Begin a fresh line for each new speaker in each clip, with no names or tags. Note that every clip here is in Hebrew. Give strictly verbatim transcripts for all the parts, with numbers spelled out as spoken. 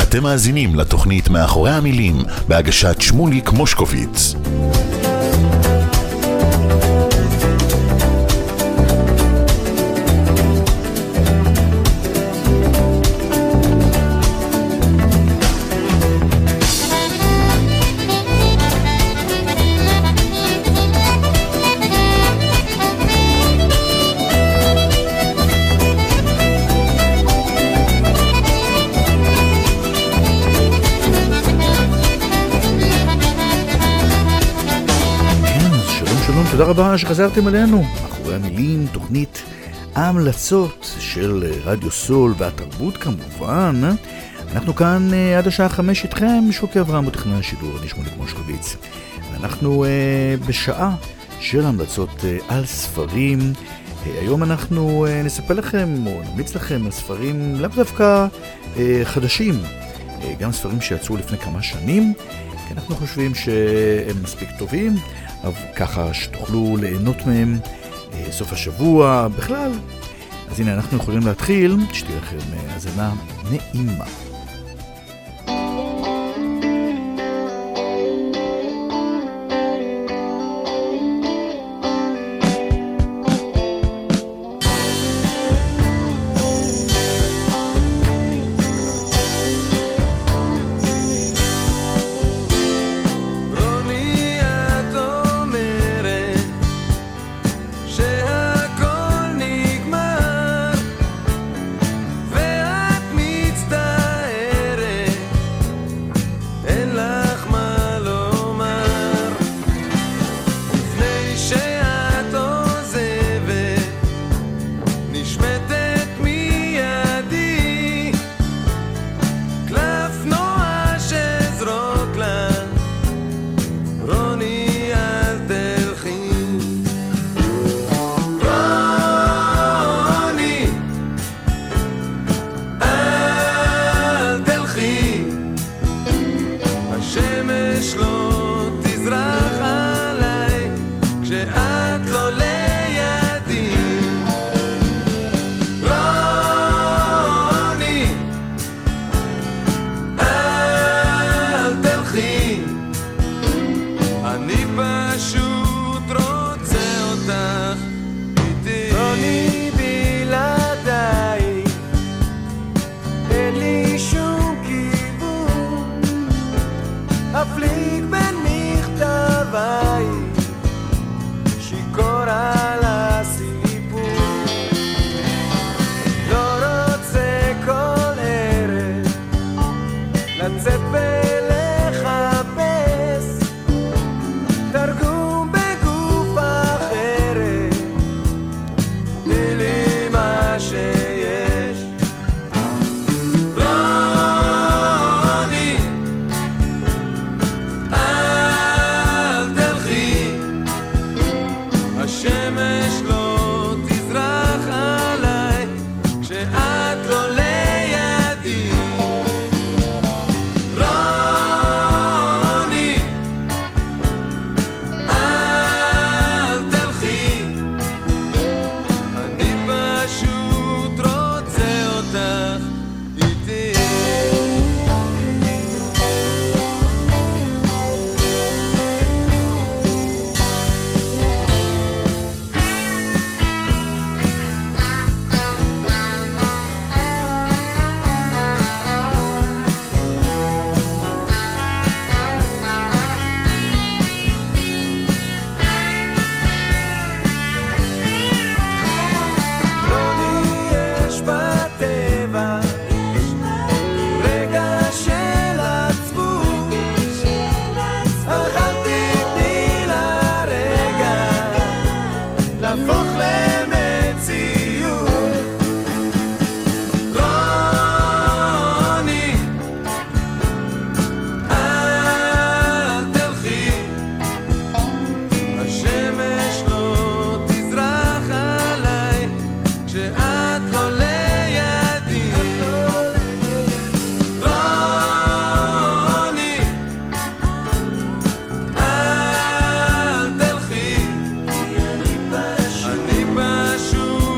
אתם מאזינים לתוכנית מאחורי המילים בהגשת שמוליק מושקוביץ.
תודה רבה שחזרתם אלינו. מאחורי המילים, תוכנית ההמלצות של רדיו סול והתרבות כמובן. אנחנו כאן עד השעה חמש איתכם, שוקי אברהם בתכנון השידור, אני שמוליק מושקוביץ. ואנחנו בשעה של המלצות על ספרים. היום אנחנו נספר לכם או נמליץ לכם על ספרים לאו דווקא חדשים, גם ספרים שיצאו לפני כמה שנים, כי אנחנו חושבים שהם מספיק טובים, אבל ככה שתוכלו ליהנות מהם אה, סוף השבוע בכלל. אז הנה אנחנו יכולים להתחיל, שתהיה לכם האזנה נעימה.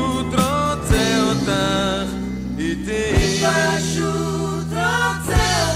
פשוט רוצה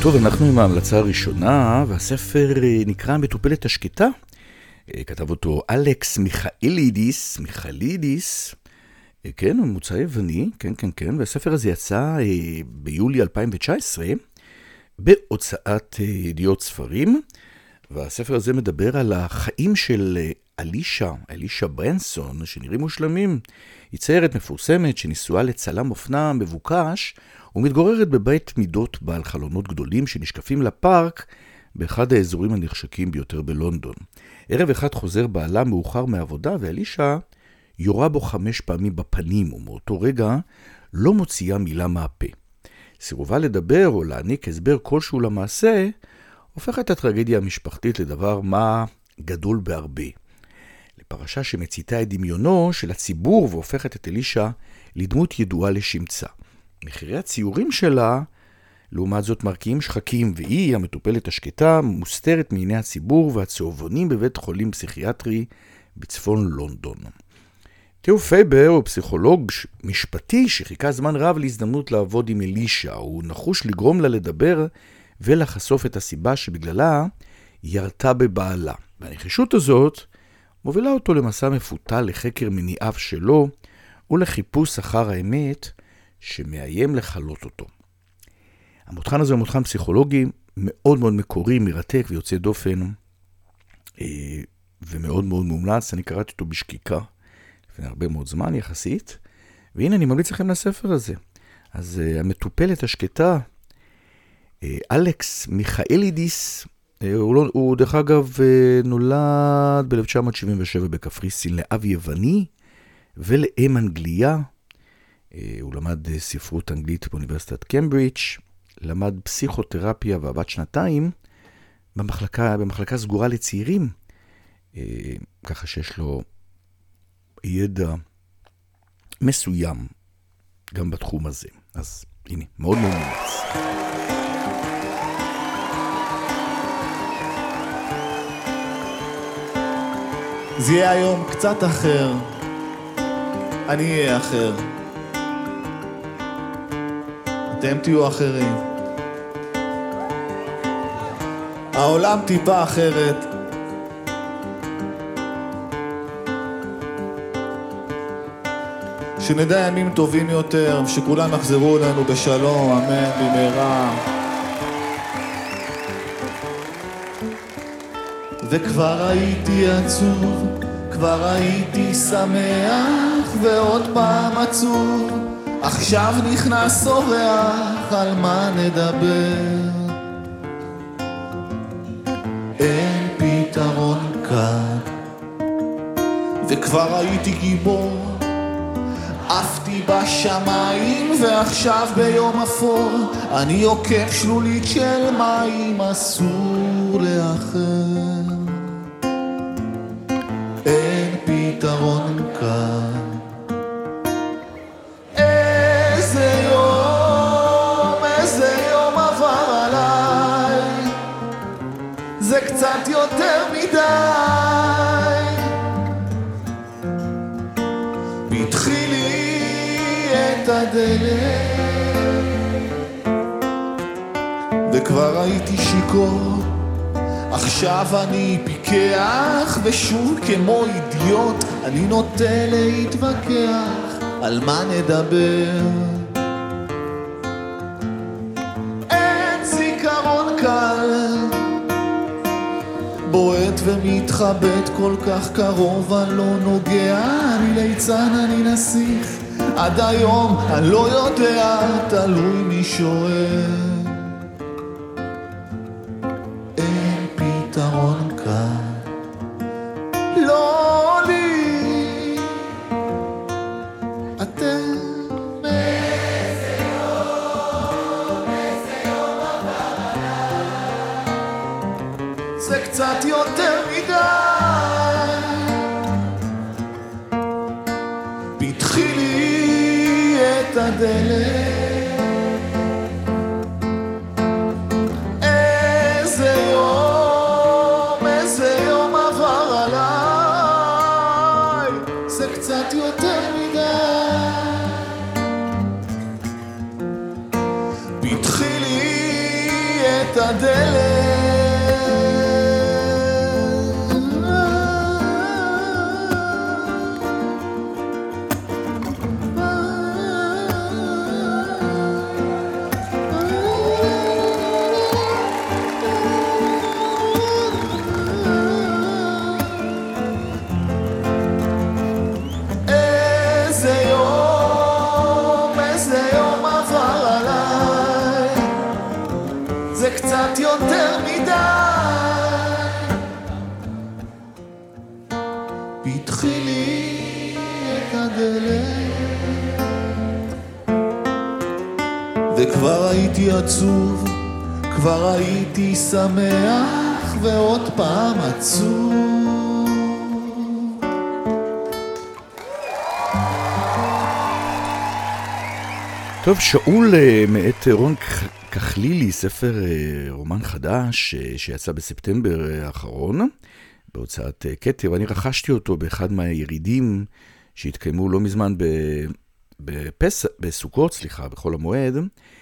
טוב, אנחנו עם ההמלצה הראשונה, והספר נקרא המטופלת השקטה. כתב אותו אלכס מיכאלידיס, מיכאלידיס, כן, הוא מוצא יווני, כן, כן, כן, והספר הזה יצא ביולי אלפיים תשע עשרה בהוצאת ידיעות ספרים, והספר הזה מדבר על החיים של אלישה, אלישה ברנסון, שנראים מושלמים. היא ציירת מפורסמת שניסועה לצלם אופנה מבוקש, ומתגוררת בבית מידות בעל חלונות גדולים שנשקפים לפארק באחד האזורים הנחשקים ביותר בלונדון. ערב אחד חוזר בעלה מאוחר מעבודה, ואלישה יורה בו חמש פעמים בפנים, ומאותו רגע לא מוציאה מילה מהפה. סירובה לדבר או להעניק הסבר כלשהו למעשה, הופכת הטרגדיה המשפחתית לדבר מה גדול בהרבה. לפרשה שמציתה את דמיונו של הציבור והופכת את אלישה לדמות ידועה לשמצה. מחירי הציורים שלה, לעומת זאת, מרקיעים שחקים, והיא, המטופלת השקטה, מוסתרת מעיני הציבור והצהובונים בבית חולים פסיכיאטרי בצפון לונדון. תיאו פייבר הוא פסיכולוג משפטי שחיכה זמן רב להזדמנות לעבוד עם אלישה. הוא נחוש לגרום לה לדבר ולחשוף את הסיבה שבגללה היא ירתה בבעלה. והנחישות הזאת מובילה אותו למסע מפותל לחקר מניעיו שלו ולחיפוש אחר האמת שמאיים לחלות אותו. המותחן הזה הוא מותחן פסיכולוגי מאוד מאוד מקורי, מרתק ויוצא דופן, ומאוד מאוד מומלץ. אני קראתי אותו בשקיקה לפני הרבה מאוד זמן יחסית, והנה אני ממליץ לכם לספר הזה. אז המטופלת השקטה, אלכס מיכאלידיס, הוא, לא, הוא דרך אגב נולד ב-אלף תשע מאות שבעים ושבע בקפריסין לאב יווני ולאם אנגליה. הוא למד ספרות אנגלית באוניברסיטת קמברידג', למד פסיכותרפיה ועבד שנתיים במחלקה, במחלקה סגורה לצעירים, ככה שיש לו ידע מסוים גם בתחום הזה. אז הנה, מאוד מאוד מומלץ.
זה יהיה היום קצת אחר, אני אהיה אחר, אתם תהיו אחרים. העולם טיפה אחרת, שנדע ימים טובים יותר, שכולם יחזרו לנו בשלום, אמן, במהרה. וכבר הייתי עצוב, כבר הייתי שמח, ועוד פעם עצוב, עכשיו נכנס אורח, על מה נדבר? אין פתרון כאן. וכבר הייתי גיבור, עפתי בשמיים, ועכשיו ביום אפור אני עוקף שלולית של מים, אסור לאחר. אין פתרון כאן. איזה יום, איזה יום עבר עליי, זה קצת יותר מדי. התחיל לי את הדלת, וכבר הייתי שיקור, עכשיו אני פיקח, ושוב כמו אידיוט אני נוטה להתווכח, על מה נדבר? אין זיכרון קל, בועט ומתחבט כל כך קרוב, אני לא נוגע, אני ליצן, אני נסיך, עד היום אני לא יודע, תלוי מי שואל. אין פתרון כאן, לא לי, אתם. איזה יום, איזה יום עבר עליי, זה קצת יותר מדי. פתחי לי את הדלת, איזה יום, איזה יום עבר עליי, זה קצת יותר מדי. פתחי לי את הדלת. יותר מדי פתחי לי את הדלת וכבר הייתי עצוב, כבר הייתי שמח ועוד פעם עצוב.
טוב, שאול מאת רון כחלילי, ספר רומן חדש שיצא בספטמבר האחרון בהוצאת כתר, ואני רכשתי אותו באחד מהירידים שהתקיימו לא מזמן בפס... בסוכות, סליחה, בחול המועד.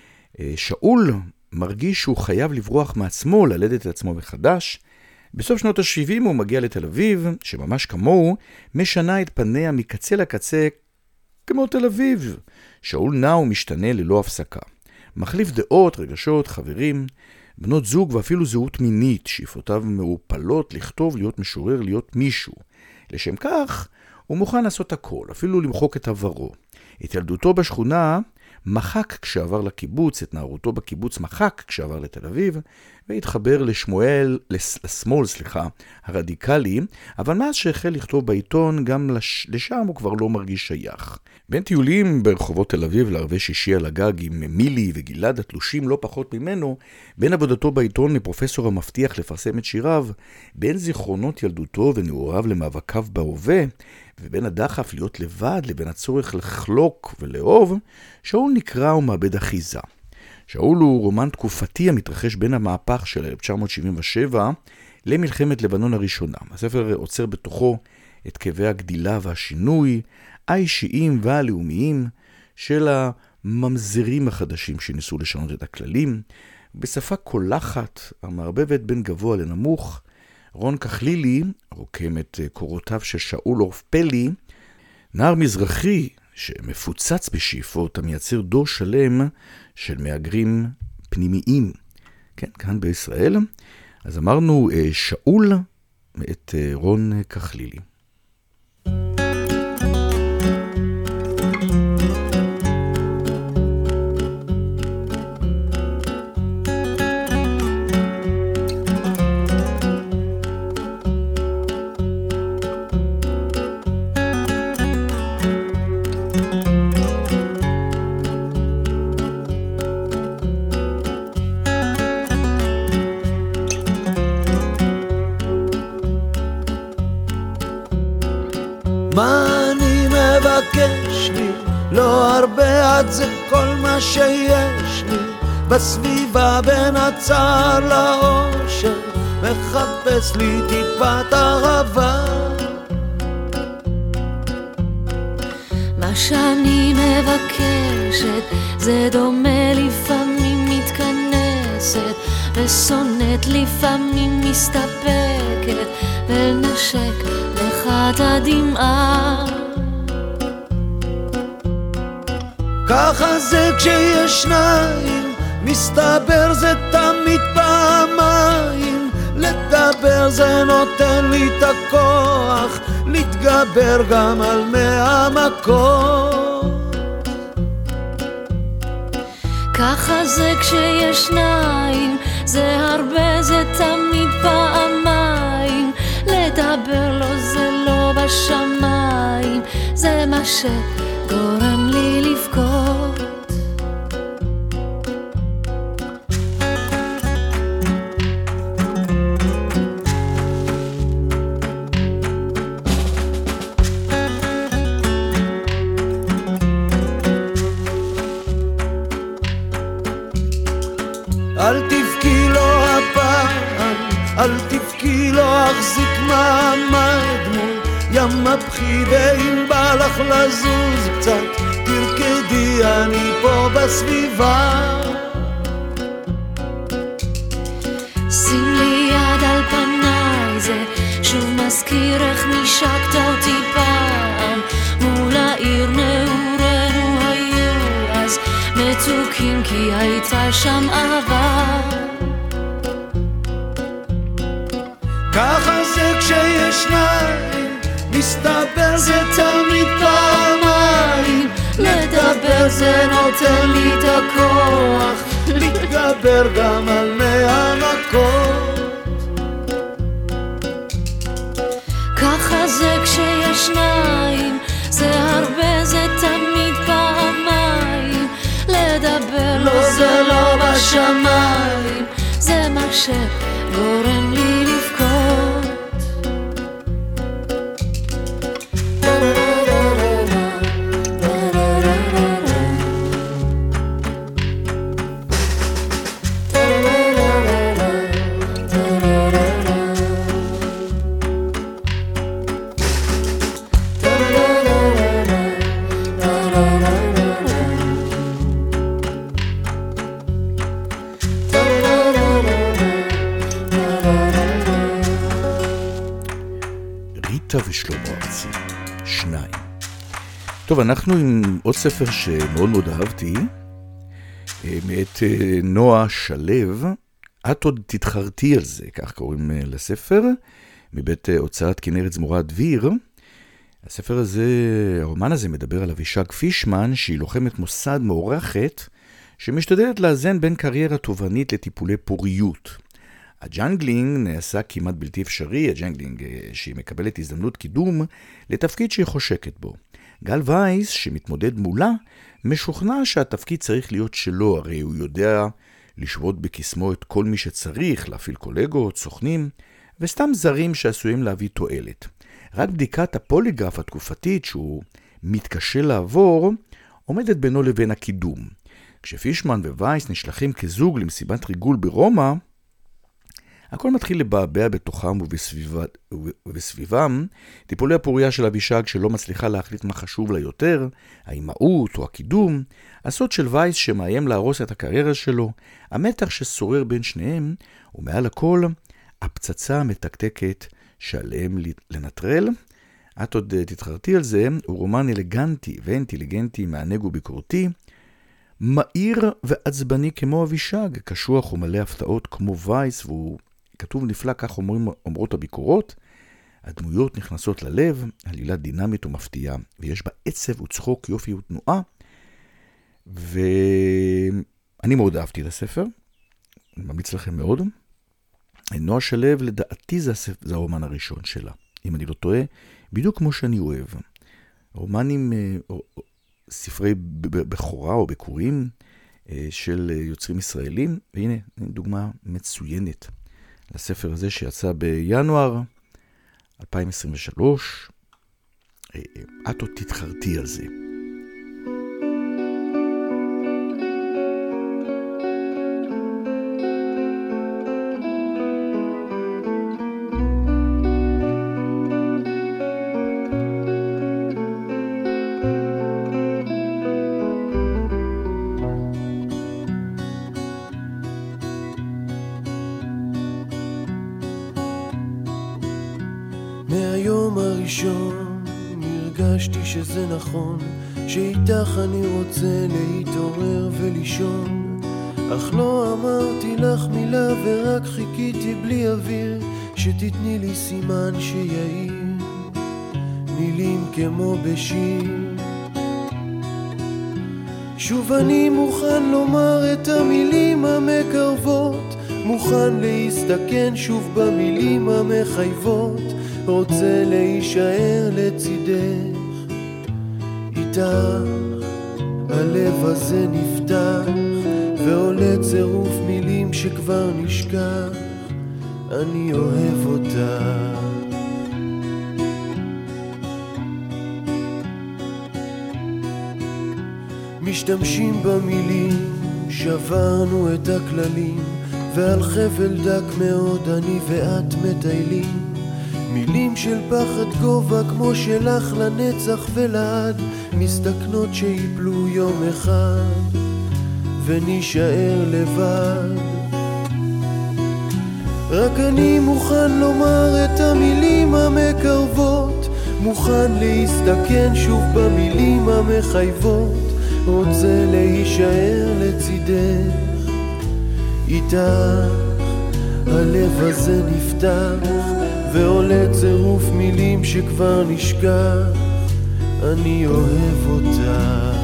שאול מרגיש שהוא חייב לברוח מעצמו, ללדת את עצמו מחדש. בסוף שנות ה-שבעים הוא מגיע לתל אביב, שממש כמוהו, משנה את פניה מקצה לקצה כמו תל אביב. שאול נע ומשתנה ללא הפסקה. מחליף דעות, רגשות, חברים, בנות זוג ואפילו זהות מינית, שאיפותיו מעופלות לכתוב, להיות משורר, להיות מישהו. לשם כך, הוא מוכן לעשות הכל, אפילו למחוק את עברו. את ילדותו בשכונה מחק כשעבר לקיבוץ, את נערותו בקיבוץ מחק כשעבר לתל אביב, והתחבר לשמואל, לשמאל, סליחה, הרדיקלי, אבל מאז שהחל לכתוב בעיתון, גם לש, לשם הוא כבר לא מרגיש שייך. בין טיולים ברחובות תל אביב לערבי שישי על הגג עם מילי וגלעד התלושים לא פחות ממנו, בין עבודתו בעיתון לפרופסור המבטיח לפרסם את שיריו, בין זיכרונות ילדותו ונעוריו למאבקיו בהווה, ובין הדחף להיות לבד לבין הצורך לחלוק ולאהוב, שאול נקרא ומאבד אחיזה. שאול הוא רומן תקופתי המתרחש בין המהפך של אלף תשע מאות שבעים ושבע למלחמת לבנון הראשונה. הספר עוצר בתוכו את כאבי הגדילה והשינוי, האישיים והלאומיים של הממזרים החדשים שניסו לשנות את הכללים. בשפה קולחת, המערבבת בין גבוה לנמוך, רון כחלילי רוקם את קורותיו של שאול אורפלי, נער מזרחי שמפוצץ בשאיפות, המייצר דור שלם של מהגרים פנימיים. כן, כאן בישראל. אז אמרנו שאול מאת רון כחלילי.
מה אני מבקש לי? לא הרבה, עד זה כל מה שיש לי. בסביבה בין הצער לאושר מחפש לי טיפת אהבה.
מה שאני מבקשת זה דומה, לפעמים מתכנסת ושונאת, לפעמים מסתפקת ולנשק לך את הדמעה.
ככה זה כשיש שניים, מסתבר זה תמיד פעמיים. לדבר זה נותן לי את הכוח להתגבר גם על מהמקום.
ככה זה כשיש שניים, זה הרבה, זה תמיד פעמיים. לדבר לו זה לא בשמיים, זה מה שגורם לי לבכות.
אל תבכי לו הפעם, אל תבכי לו, אחזיק מעמד מול ים מבחי, ואם בא לך לזוז קצת תרקדי, אני פה בסביבה.
אזכיר איך נשקת אותי פעם מול העיר נעורנו היו אז מתוקים כי הייתה שם אהבה.
ככה זה כשיש שניים, מסתבר זה תמיד פעמיים, לדבר זה נותן לי את הכוח, להתגבר גם על מהמכות.
ככה זה כשיש שניים, זה הרבה זה תמיד פעמיים, לדבר לא זה לא בשמיים, זה מה שגורם לי לבכות.
ושלמה ארצי, שניים. טוב, אנחנו עם עוד ספר שמאוד מאוד אהבתי, מאת נועה שלו, את עוד תתחרתי על זה, כך קוראים לספר, מבית הוצאת כנרת זמורה דביר. הספר הזה, הרומן הזה מדבר על אבישג פישמן, שהיא לוחמת מוסד מעורכת, שמשתדלת לאזן בין קריירה תובענית לטיפולי פוריות. הג'אנגלינג נעשה כמעט בלתי אפשרי, הג'אנגלינג שהיא מקבלת הזדמנות קידום לתפקיד שהיא חושקת בו. גל וייס, שמתמודד מולה, משוכנע שהתפקיד צריך להיות שלו, הרי הוא יודע לשבות בקסמו את כל מי שצריך, להפעיל קולגות, סוכנים, וסתם זרים שעשויים להביא תועלת. רק בדיקת הפוליגרף התקופתית שהוא מתקשה לעבור, עומדת בינו לבין הקידום. כשפישמן ווייס נשלחים כזוג למסיבת ריגול ברומא, הכל מתחיל לבעבע בתוכם ובסביבה, ובסביבם. טיפולי הפוריה של אבישג שלא מצליחה להחליט מה חשוב לה יותר, האימהות או הקידום, הסוד של וייס שמאיים להרוס את הקריירה שלו, המתח ששורר בין שניהם, ומעל הכל, הפצצה המתקתקת שעליהם לנטרל. את עוד תתחרתי על זה, הוא רומן אלגנטי ואינטליגנטי, מענג וביקורתי, מהיר ועצבני כמו אבישג, קשוח ומלא הפתעות כמו וייס, והוא כתוב נפלא, כך אומרים, אומרות הביקורות. הדמויות נכנסות ללב, עלילה דינמית ומפתיעה, ויש בה עצב וצחוק, יופי ותנועה, ואני מאוד אהבתי את הספר, אני ממליץ לכם מאוד. נועה שלו, לדעתי זה, הספר, זה הרומן הראשון שלה, אם אני לא טועה, בדיוק כמו שאני אוהב. רומנים, ספרי בחורה או ביקורים של יוצרים ישראלים, והנה דוגמה מצוינת לספר הזה שיצא בינואר אלפיים עשרים ושלוש. את עוד תתחרתי על זה.
מהיום הראשון הרגשתי שזה נכון, שאיתך אני רוצה להתעורר ולישון, אך לא אמרתי לך מילה ורק חיכיתי בלי אוויר שתתני לי סימן שיעיר, מילים כמו בשיר. שוב אני מוכן לומר את המילים המקרבות, מוכן להסתכן שוב במילים המחייבות, רוצה להישאר לצידך, איתך הלב הזה נפתח ועולה צירוף מילים שכבר נשכח, אני אוהב אותך. משתמשים במילים, שברנו את הכללים, ועל חבל דק מאוד אני ואת מטיילים, מילים של פחד גובה כמו שלך לנצח ולעד, מסתכנות שיפלו יום אחד ונשאר לבד. רק אני מוכן לומר את המילים המקרבות, מוכן להסתכן שוב במילים המחייבות, רוצה להישאר לצידך. איתך הלב הזה נפתח ועולה צירוף מילים שכבר נשכח, אני אוהב אותך.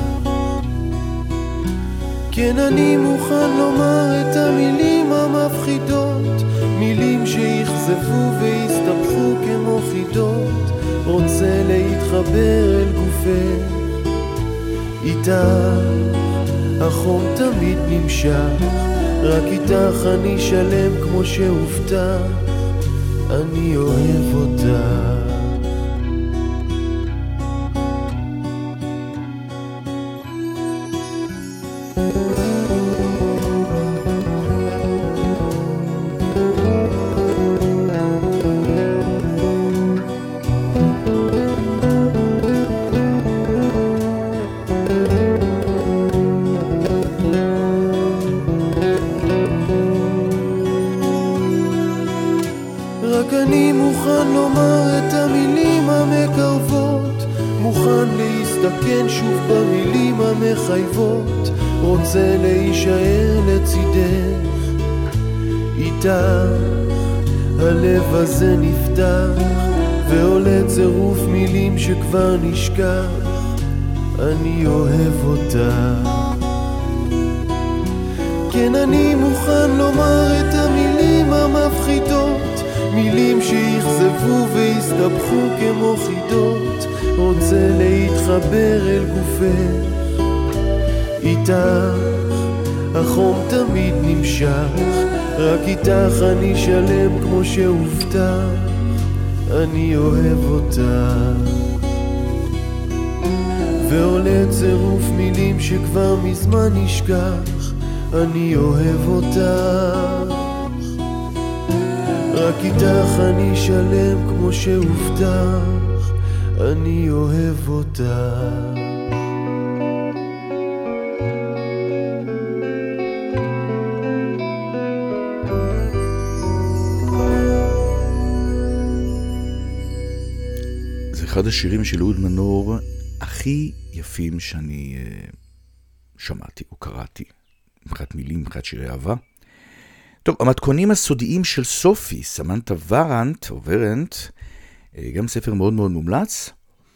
כן, אני מוכן לומר את המילים המפחידות, מילים שיחזפו ויסתבכו כמו חידות, רוצה להתחבר אל גופך. איתך החום תמיד נמשך, רק איתך אני שלם כמו שהובטח, אני אוהב אותך. רוצה להישאר לצידך. איתך הלב הזה נפתח ועולה צירוף מילים שכבר נשכח, אני אוהב אותך. כן, אני מוכן לומר את המילים המפחידות, מילים שיחזפו ויסתבכו כמו חידות, רוצה להתחבר אל גופך. איתך החום תמיד נמשך, רק איתך אני שלם כמו שהובטח, אני אוהב אותך. ועולה צירוף מילים שכבר מזמן נשכח, אני אוהב אותך. רק איתך אני שלם כמו שהובטח, אני אוהב אותך.
אחד השירים של אהוד מנור הכי יפים שאני uh, שמעתי או קראתי, מבחינת מילים, מבחינת שירי אהבה. טוב, המתכונים הסודיים של סופי, סמנטה ורנט או ורנט, uh, גם ספר מאוד מאוד מומלץ,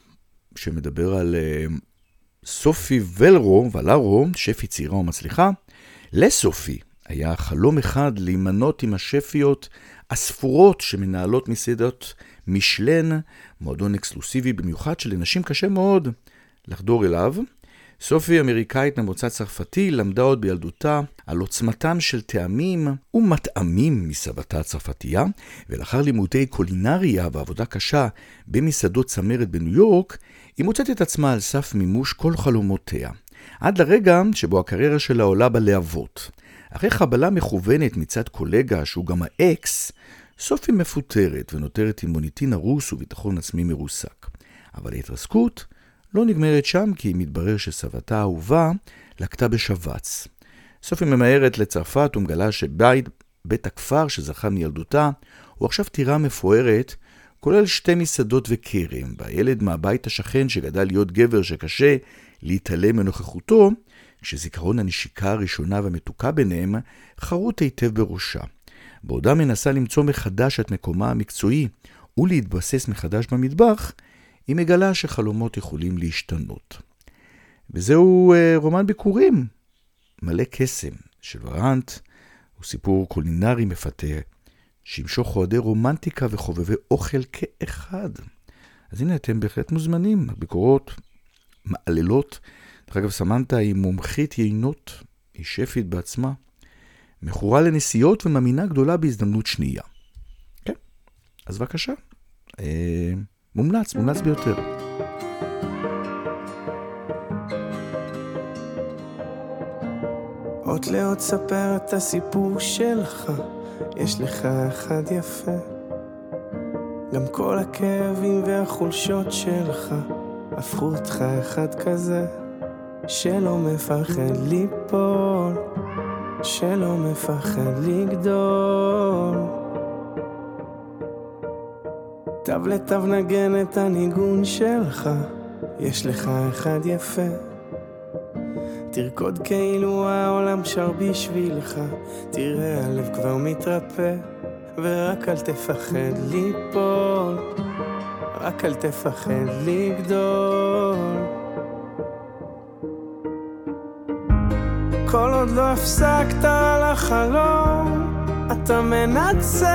שמדבר על uh, סופי ולרו, ולרו, שפי צעירה ומצליחה. לסופי היה חלום אחד להימנות עם השפיות הספורות שמנהלות מסעדות משלן, מועדון אקסקלוסיבי במיוחד שלנשים קשה מאוד לחדור אליו. סופי אמריקאית ממוצא צרפתי, למדה עוד בילדותה על עוצמתם של טעמים ומטעמים מסבתה הצרפתייה, ולאחר לימודי קולינריה ועבודה קשה במסעדות צמרת בניו יורק, היא מוצאת את עצמה על סף מימוש כל חלומותיה, עד לרגע שבו הקריירה שלה עולה בלהבות. אחרי חבלה מכוונת מצד קולגה שהוא גם האקס, סופי מפוטרת ונותרת עם מוניטין הרוס וביטחון עצמי מרוסק. אבל ההתרסקות לא נגמרת שם, כי מתברר שסבתה האהובה לקטה בשבץ. סופי ממהרת לצרפת ומגלה שבית בית הכפר שזכה מילדותה הוא עכשיו טירה מפוארת, כולל שתי מסעדות וקרם, והילד מהבית השכן שגדל להיות גבר שקשה להתעלם מנוכחותו, כשזיכרון הנשיקה הראשונה והמתוקה ביניהם חרוט היטב בראשה. בעודה מנסה למצוא מחדש את מקומה המקצועי ולהתבסס מחדש במטבח, היא מגלה שחלומות יכולים להשתנות. וזהו uh, רומן ביקורים, מלא קסם של ורנט, הוא סיפור קולינרי מפתה, שימשוך אוהדי רומנטיקה וחובבי אוכל כאחד. אז הנה אתם בהחלט מוזמנים, הביקורות מעללות. דרך אגב, סמנטה היא מומחית יינות, היא שפית בעצמה, מכורה לנסיעות ומאמינה גדולה בהזדמנות שנייה. כן, אז בבקשה. אה, מומלץ, מומלץ ביותר.
עוד לעוד ספר את הסיפור שלך, יש לך אחד יפה, גם כל הכאבים והחולשות שלך הפכו אותך אחד כזה, שלא מפחד ליפול, שלא מפחד לגדול. תו לתו נגן את הניגון שלך, יש לך אחד יפה. תרקוד כאילו העולם שר בשבילך, תראה הלב כבר מתרפא. ורק אל תפחד ליפול, רק אל תפחד לגדול. כל עוד לא הפסקת על החלום, אתה מנצח,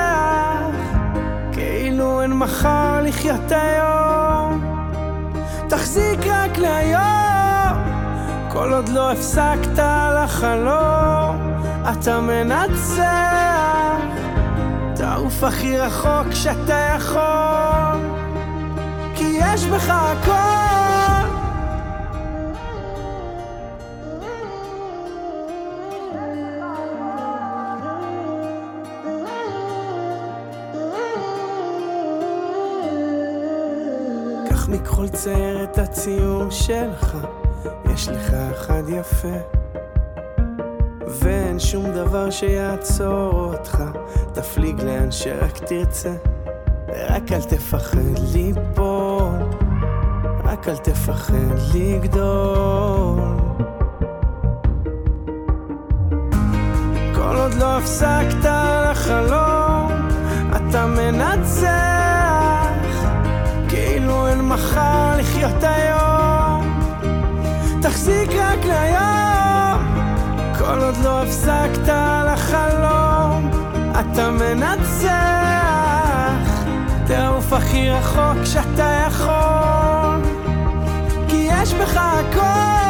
כאילו אין מחר לחיות היום. תחזיק רק להיום, כל עוד לא הפסקת על החלום, אתה מנצח. תעוף הכי רחוק שאתה יכול, כי יש בך הכל. קח מכל צייר את הציור שלך, יש לך אחד יפה. ואין שום דבר שיעצור אותך, תפליג לאן שרק תרצה. רק אל תפחד ליפול, רק אל תפחד לגדול. כל עוד לא הפסקת על החלום, אתה מנצח, כאילו אין מחר לחיות היום. תחזיק רק להיום, כל עוד לא הפסקת על החלום, אתה מנצח. תעוף הכי רחוק שאתה יכול, כי יש בך הכל.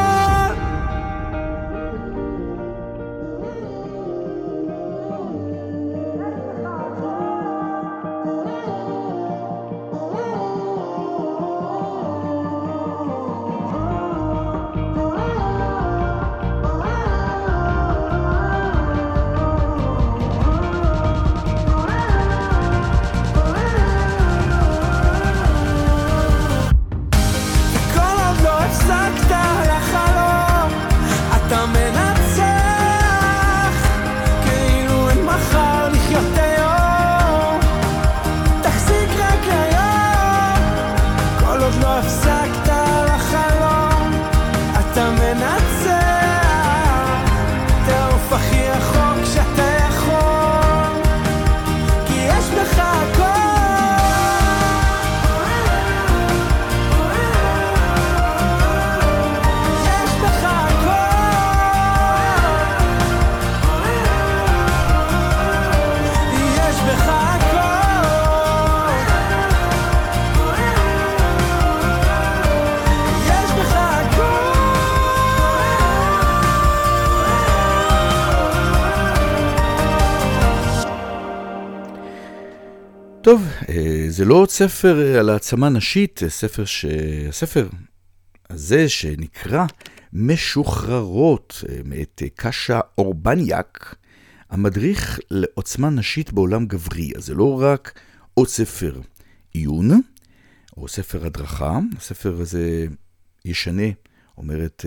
טוב, זה לא עוד ספר על העצמה נשית, ספר ש... הספר הזה שנקרא משוחררות, מאת קשה אורבניאק, המדריך לעוצמה נשית בעולם גברי. אז זה לא רק עוד ספר עיון, או ספר הדרכה, הספר הזה ישנה, אומרת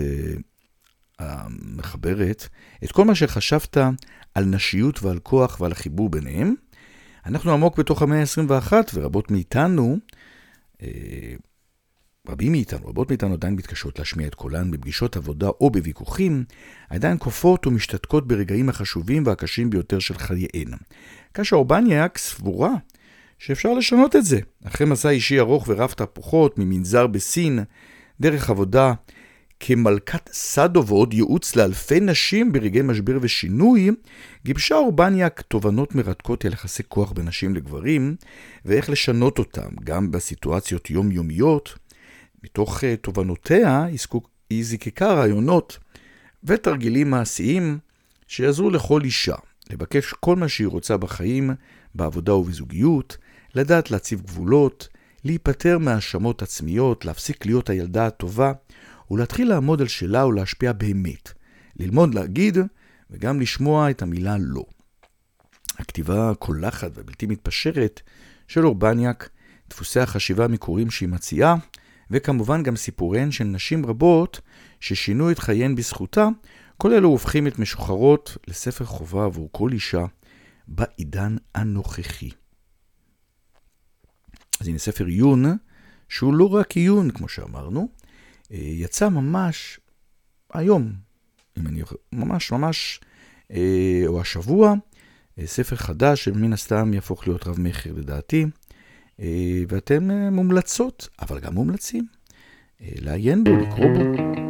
המחברת, את כל מה שחשבת על נשיות ועל כוח ועל החיבור ביניהם. אנחנו עמוק בתוך המאה ה-עשרים ואחת, ורבות מאיתנו, רבים מאיתנו, רבות מאיתנו עדיין מתקשות להשמיע את קולן בפגישות עבודה או בוויכוחים, עדיין קופות ומשתתקות ברגעים החשובים והקשים ביותר של חייהן. קשה אורבניאק סבורה שאפשר לשנות את זה. אחרי מסע אישי ארוך ורב תהפוכות, ממנזר בסין, דרך עבודה כמלכת סאדו ועוד ייעוץ לאלפי נשים ברגעי משבר ושינוי, גיבשה אורבניאק תובנות מרתקות על יחסי כוח בין נשים לגברים, ואיך לשנות אותם גם בסיטואציות יומיומיות. מתוך תובנותיה היא זיקקה רעיונות ותרגילים מעשיים שיעזרו לכל אישה לבקש כל מה שהיא רוצה בחיים, בעבודה ובזוגיות, לדעת להציב גבולות, להיפטר מהאשמות עצמיות, להפסיק להיות הילדה הטובה, ולהתחיל לעמוד על שלה ולהשפיע באמת, ללמוד להגיד וגם לשמוע את המילה לא. הכתיבה הקולחת והבלתי מתפשרת של אורבניאק, דפוסי החשיבה המקוריים שהיא מציעה, וכמובן גם סיפוריהן של נשים רבות ששינו את חייהן בזכותה, כל אלו הופכים את משוחררות לספר חובה עבור כל אישה בעידן הנוכחי. אז הנה ספר עיון, שהוא לא רק עיון, כמו שאמרנו, יצא ממש היום, אם אני ממש ממש, או השבוע, ספר חדש שמן הסתם יהפוך להיות רב מחר לדעתי, ואתם מומלצות, אבל גם מומלצים, לעיין בו, לקרוא בו.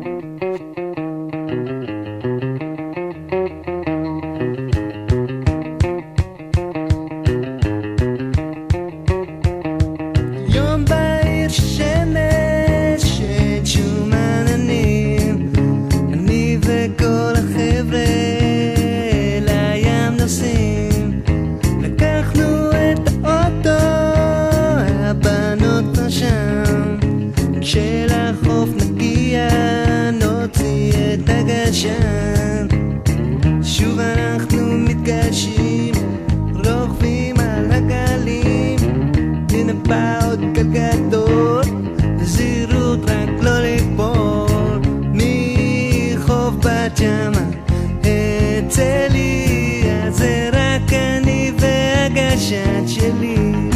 שוב אנחנו מתגשים, רוכבים על הגלים, ננפה עוד גלגדות, זהירות רק לא ליפול, מחוף בת ימה, אצלי, אז זה רק אני והגשת שלי.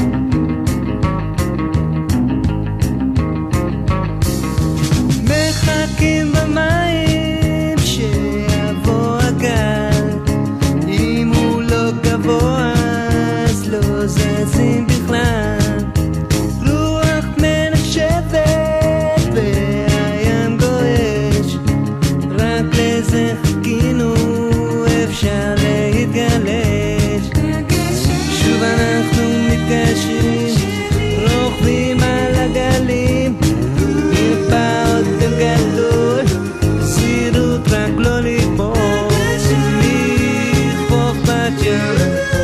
מחכים במים זזים בכלל, רוח מנשבת והים גועש, רק לזה חיכינו, אפשר להתגלש. שוב אנחנו מתקשרים, רוכבים על הגלים, נרפא עוד גדול, זהירות רק לא ליפול, מחוף בת ים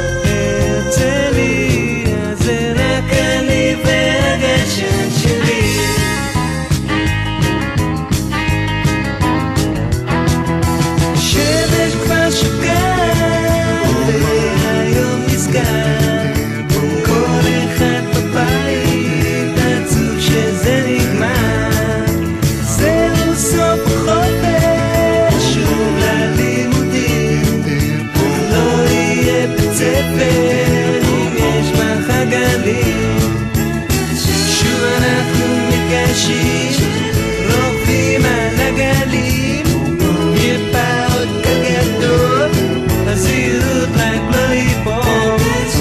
רוכבים על הגלים, ירפא עוד גדול, הזהירות רק לא ליפול,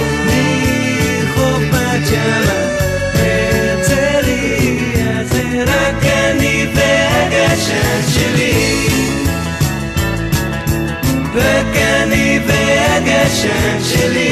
מחוף בת ימה, הרצליה, זה רק אני והגשת שלי, רק אני והגשת שלי.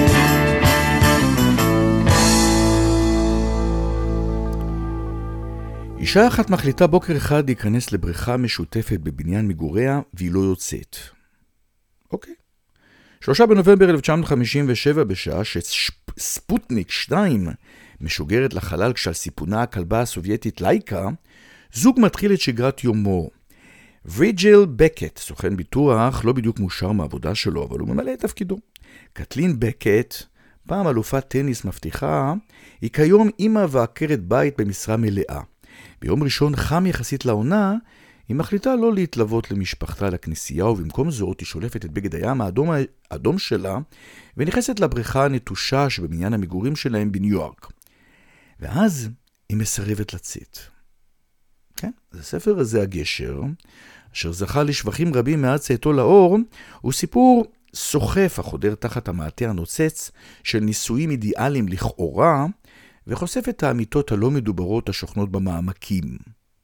אישה אחת מחליטה בוקר אחד להיכנס לבריכה משותפת בבניין מגוריה, והיא לא יוצאת. אוקיי. שלושה בנובמבר אלף תשע מאות חמישים ושבע, בשעה שספוטניק שתיים משוגרת לחלל כשעל סיפונה הכלבה הסובייטית לייקה, זוג מתחיל את שגרת יומו. וירג'יל בקט, סוכן ביטוח, לא בדיוק מאושר מהעבודה שלו, אבל הוא ממלא את תפקידו. קטלין בקט, פעם אלופת טניס מבטיחה, היא כיום אימא ועקרת בית במשרה מלאה. ביום ראשון חם יחסית לעונה, היא מחליטה לא להתלוות למשפחתה לכנסייה, ובמקום זאת היא שולפת את בגד הים האדום, האדום שלה, ונכנסת לבריכה הנטושה שבבניין המגורים שלהם בניו יורק. ואז היא מסרבת לצאת. כן? אז הספר הזה, הגשר, אשר זכה לשבחים רבים מאז צאתו לאור, הוא סיפור סוחף החודר תחת המעטה הנוצץ של נישואים אידיאליים לכאורה, וחושף את האמיתות הלא מדוברות השוכנות במעמקים.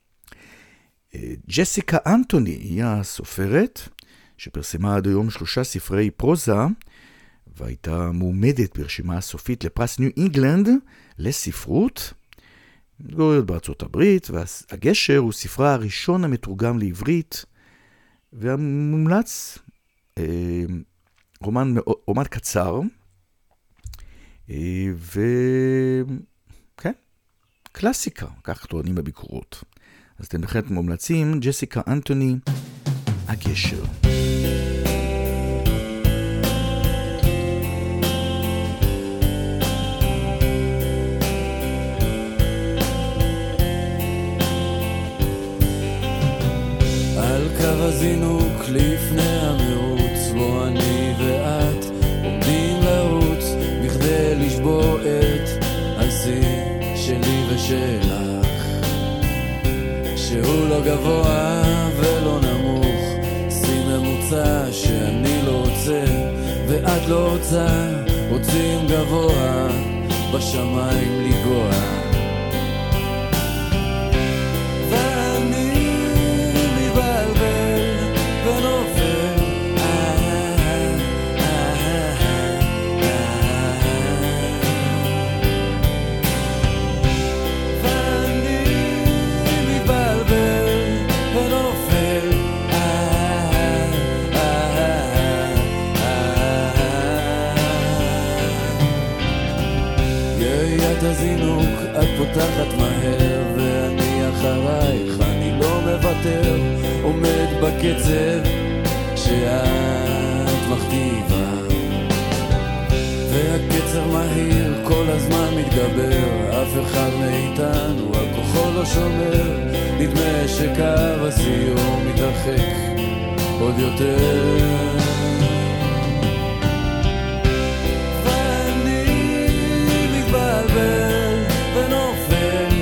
ג'סיקה אנטוני היא הסופרת, שפרסמה עד היום שלושה ספרי פרוזה, והייתה מועמדת ברשימה הסופית לפרס ניו אינגלנד לספרות, מתגוררת בארצות הברית, והגשר הוא ספרה הראשון המתורגם לעברית, והמומלץ, רומן, רומן קצר, וכן, קלאסיקה, כך טוענים בביקורות. אז אתם בהחלט מומלצים, ג'סיקה אנטוני, הגשר.
על קו הזינוק לפני המרוץ, בו אני ואת עומדים לרוץ בכדי לשבור את השיא. לא גבוה ולא נמוך, שים ממוצע שאני לא רוצה ואת לא רוצה, רוצים גבוה בשמיים לגוע. ואני מבלבל ונופל, ואני מבלבל ונופל, יריית הזינוק את פותחת מהר ואני אחרייך, אני לא מוותר, עומד בקצב שאת מכתיבה, והקצר מהיר כל הזמן מתגבר, אף אחד מאיתנו על כוחו לא שומר, נדמה שקו הסיום מתרחק עוד יותר. מבלבל ונופל,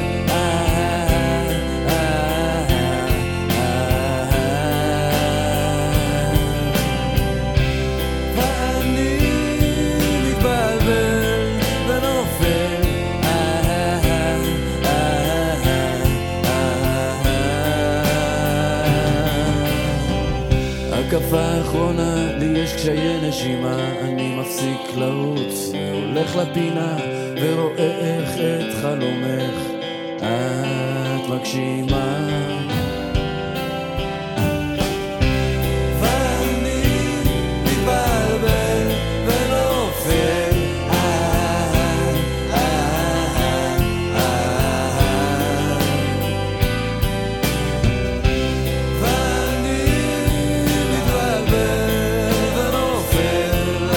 ואני מתבלבל ונופל, הקפה האחרונה לי יש קשיי נשימה, אני מפסיק לרוץ והולך לפינה ורואה איך את חלומך את מגשימה, ואני מתבלבל ונופל, ואני מתבלבל ונופל,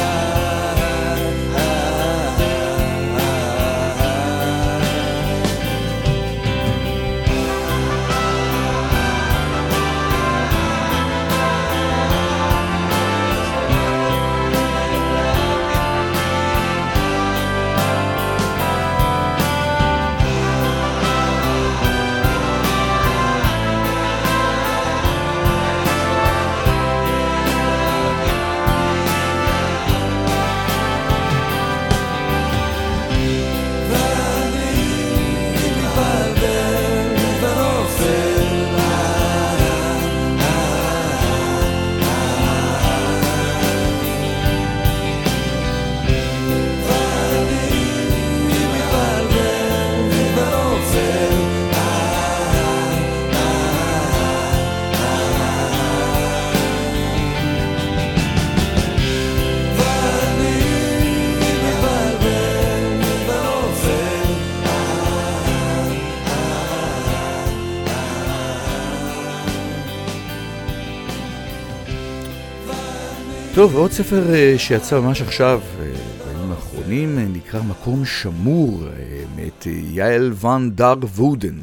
טוב, עוד ספר שיצא ממש עכשיו, בימים האחרונים, נקרא מקום שמור, מאת יעל ואן דר וודן.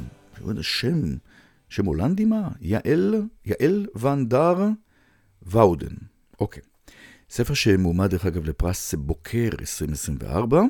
שם, שם הולנדי מה? יעל, יעל ואן דר וודן. אוקיי. ספר שמועמד דרך אגב לפרס בוקר עשרים עשרים וארבע.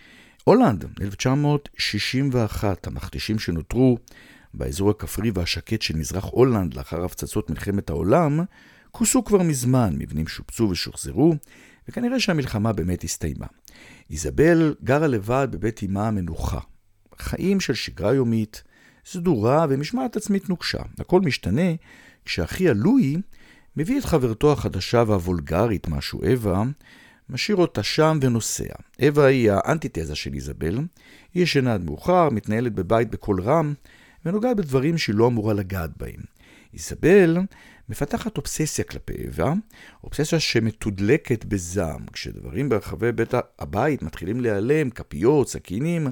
הולנד, אלף תשע מאות שישים ואחת, המכתישים שנותרו באזור הכפרי והשקט של מזרח הולנד לאחר הפצצות מלחמת העולם, כוסו כבר מזמן, מבנים שופצו ושוחזרו, וכנראה שהמלחמה באמת הסתיימה. איזבל גרה לבד בבית אמה המנוחה. חיים של שגרה יומית, סדורה ומשמעת עצמית נוקשה. הכל משתנה כשאחיה לואי מביא את חברתו החדשה והוולגרית משהו אווה, משאיר אותה שם ונוסע. אווה היא האנטיתזה של איזבל, היא ישנה עד מאוחר, מתנהלת בבית בקול רם, ונוגעת בדברים שהיא לא אמורה לגעת בהם. איזבל מפתחת אובססיה כלפי אווה, אובססיה שמתודלקת בזעם, כשדברים ברחבי בית הבית מתחילים להיעלם, כפיות, סכינים,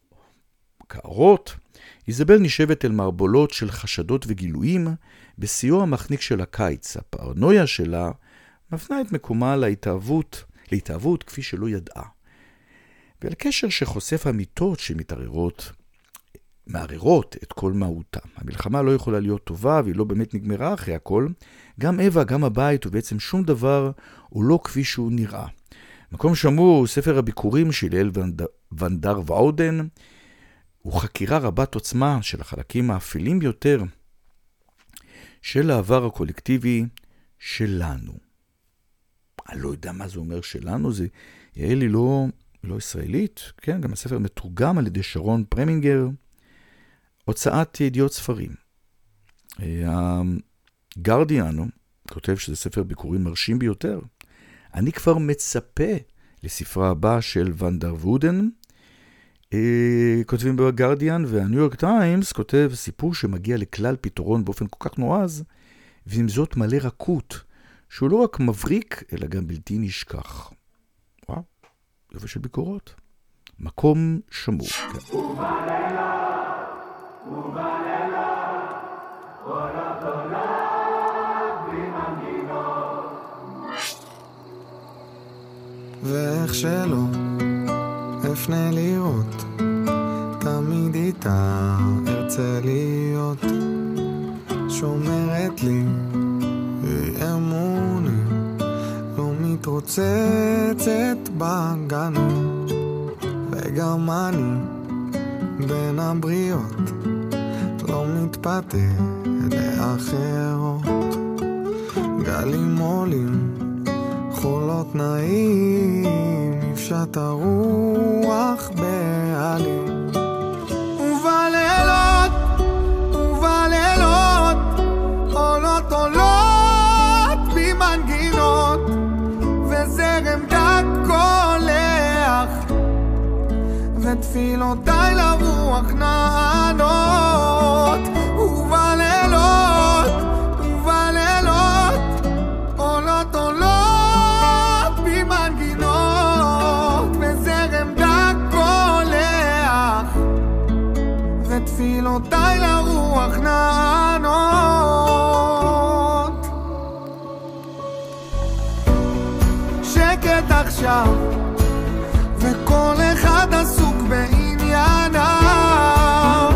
קערות. איזבל נשבת אל מערבולות של חשדות וגילויים, בסיוע המחניק של הקיץ. הפרנויה שלה מפנה את מקומה להתאהבות, להתאהבות כפי שלא ידעה. ואל קשר שחושף אמיתות שמתערערות, מערערות את כל מהותה. המלחמה לא יכולה להיות טובה והיא לא באמת נגמרה אחרי הכל. גם אווה, גם הבית ובעצם שום דבר הוא לא כפי שהוא נראה. מקום שמור, ספר הביקורים של יעל ואן דר וודן, הוא חקירה רבת עוצמה של החלקים האפלים ביותר של העבר הקולקטיבי שלנו. אני לא יודע מה זה אומר שלנו, זה יעל היא לא, לא ישראלית, כן? גם הספר מתורגם על ידי שרון פרמינגר, הוצאת ידיעות ספרים. הגרדיאן כותב שזה ספר ביקורים מרשים ביותר. אני כבר מצפה לספרה הבא של ונדר וודן, כותבים בגרדיאן, והניו יורק טיימס כותב סיפור שמגיע לכלל פתרון באופן כל כך נועז, ועם זאת מלא רכות, שהוא לא רק מבריק, אלא גם בלתי נשכח. וואו, יופי של ביקורות. מקום שמור. כן.
ואיך שלא אפנה לראות, תמיד איתה ארצה להיות, שומרת לי אמונים, לא מתרוצצת בגנות, וגם אני בין הבריות לא מתפתה לאחרות. גלים עולים, חולות נעים, נפשט הרוח בעלים, ובלילות, ובלילות עולות עולות במנגינות, וזרם דק קולח, ותפילותיי לרוח נענות. ובלילות, ובלילות עולות עולות במנגינות, וזרם דק קולח, ותפילותיי לרוח נענות. שקט עכשיו, וכל אחד עסוק בענייניו,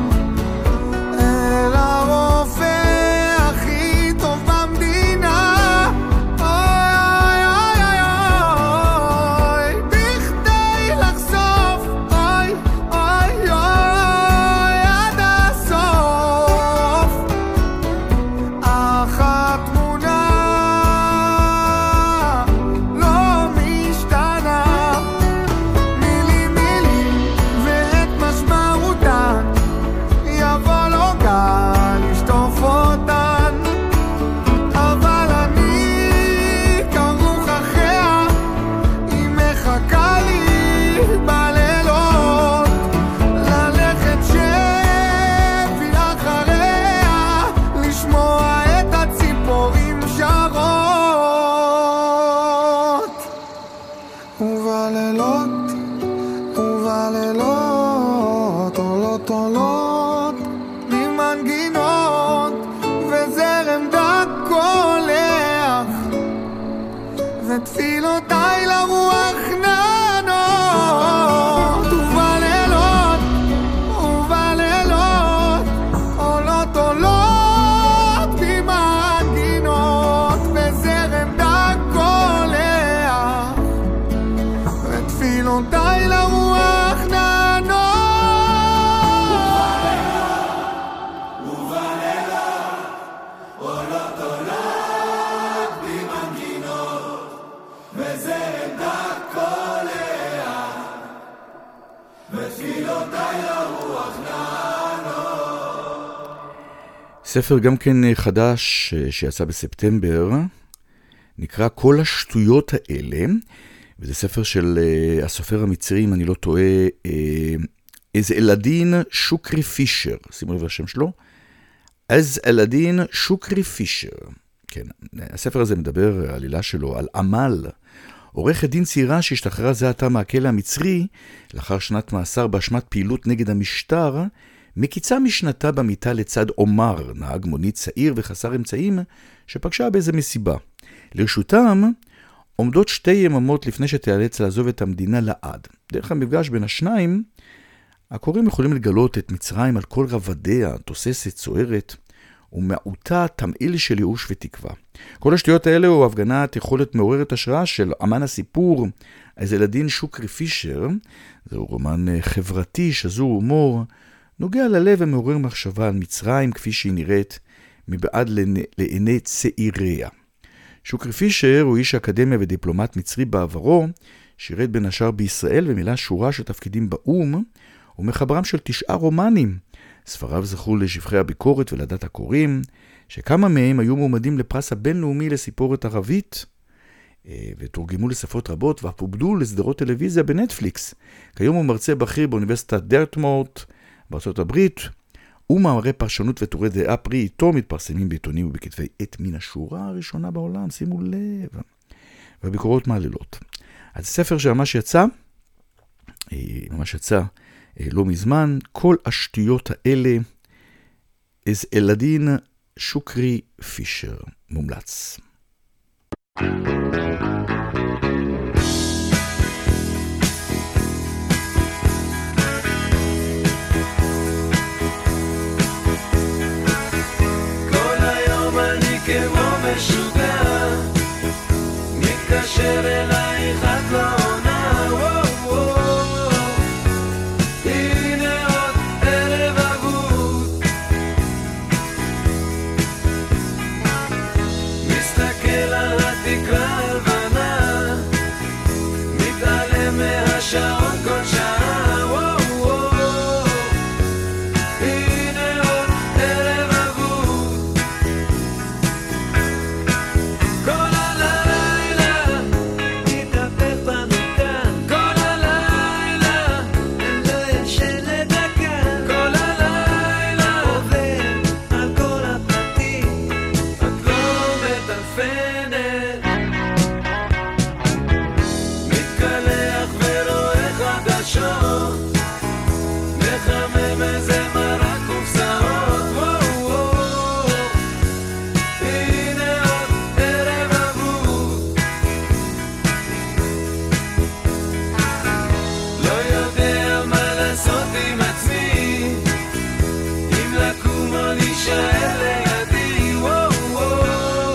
אל הרופא הכי טוב במדינה, אוי אוי אוי אוי, בכדי לחשוף, אוי אוי אוי עד הסוף, אך התמונה לא משתנה, מילים מילים ואת משמעותן, יבוא לו גל לשטוף אותן, אבל אני כרוך אחריה, היא מחכה לי בלילות, ללכת שבי אחריה, לשמוע את הציפורים שרות. ובלילות, ובלילות עולות עולות ממנגינות, וזרם דק קולח, ותפילותיי לרוח נענות. ובלילות, ובלילות עולות עולות ממנגינות, וזרם דק קולח, ותפילותיי לרוח נענות.
ספר גם כן חדש שיצא בספטמבר, נקרא כל השטויות האלה, וזה ספר של uh, הסופר המצרי, אם אני לא טועה, אז אלדין שוקרי פישר, שימו לב השם שלו, אז אלדין שוקרי פישר. כן, הספר הזה מדבר, העלילה שלו, על עמל, עורכת דין צעירה שהשתחררה זה עתה מהכלא המצרי, לאחר שנת מאסר באשמת פעילות נגד המשטר, מקיצה משנתה במיטה לצד עומר, נהג מונית צעיר וחסר אמצעים, שפגשה באיזה מסיבה. לרשותם עומדות שתי יממות לפני שתיאלץ לעזוב את המדינה לעד. דרך המפגש בין השניים, הקוראים יכולים לגלות את מצרים על כל רבדיה, תוססת, סוערת, ומעוטה תמעיל של ייאוש ותקווה. כל השטויות האלה הוא הפגנת יכולת מעוררת השראה של אמן הסיפור, אז אלדין שוקרי פישר. זהו רומן חברתי, שזור הומור, נוגע ללב ומעורר מחשבה על מצרים כפי שהיא נראית מבעד לעיני צעיריה. שוקרי פישר הוא איש אקדמיה ודיפלומט מצרי בעברו, שירת בין השאר בישראל ומילא שורה של תפקידים באום, ומחברם של תשעה רומנים. ספריו זכו לשבחי הביקורת ולדת הקוראים, שכמה מהם היו מועמדים לפרס הבינלאומי לסיפורת ערבית, ותורגמו לשפות רבות ואף עובדו לסדרות טלוויזיה בנטפליקס. כיום הוא מרצה בכיר באוניברסיטת דרטמורט בארצות הברית, ומאמרי פרשנות וטורי דעה פרי איתו מתפרסמים בעיתונים ובכתבי עת מן השורה הראשונה בעולם, שימו לב, והביקורות מעללות. אז ספר שממש יצא, ממש יצא לא מזמן, כל השטויות האלה, אז אלדין שוקרי פישר, מומלץ.
כמו משוגע, מתקשר אלייך את לא עונה, וואו וואו, הנה עוד ערב אבוד, מסתכל על התקרה הלבנה, מתעלם מהשעון כל שעה, וואו וואו, הנה עוד ערב אבוד. כל הלילה מתהפך במיטה, כל הלילה אני לא ישן לדקה, כל הלילה עובר על כל הפרטים, את לא מטלפנת, מתקלח ורואה חדשות, מחמם איזה מרק קופסאות, וואו וואו, הנה עוד ערב אבוד. לא יודע מה לעשות עם עצמי, אם לקום או להישאר לידי, וואו וואו,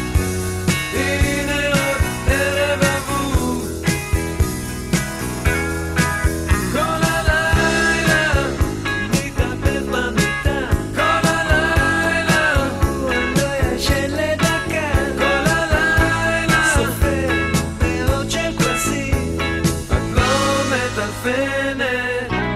הנה עוד ערב אבוד. כל הלילה מתהפך במיטה, כל הלילה אני לא ישן לדקה, כל הלילה סופר מאות של כוסים, את לא מטלפנת.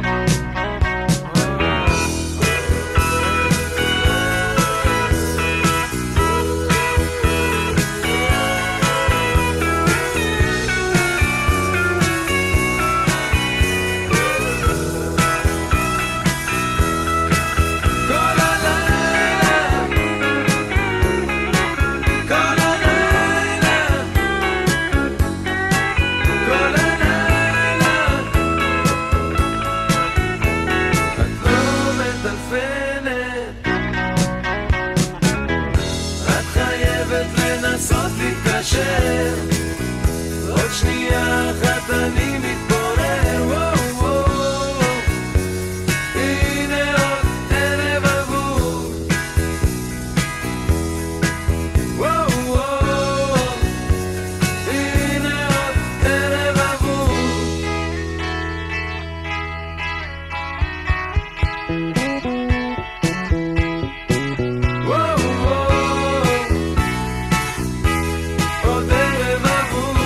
כל הלילה, כל הלילה, כל הלילה, את לא מטלפנת, את חייבת לנסות להתקשר, עוד שנייה אחת אני מתפורר, וואו וואו, הנה עוד ערב אבוד, וואו וואו, הנה עוד ערב אבוד. וואו וואו, עוד ערב אבוד.